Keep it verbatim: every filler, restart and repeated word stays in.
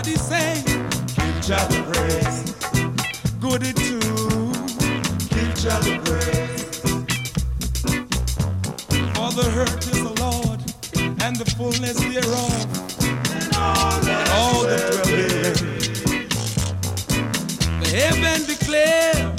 he sang, give Jah the praise. Good it too, give Jah the praise. For the hurt is the Lord, and the fullness thereof, and all that, all that dwell therein. The heaven declare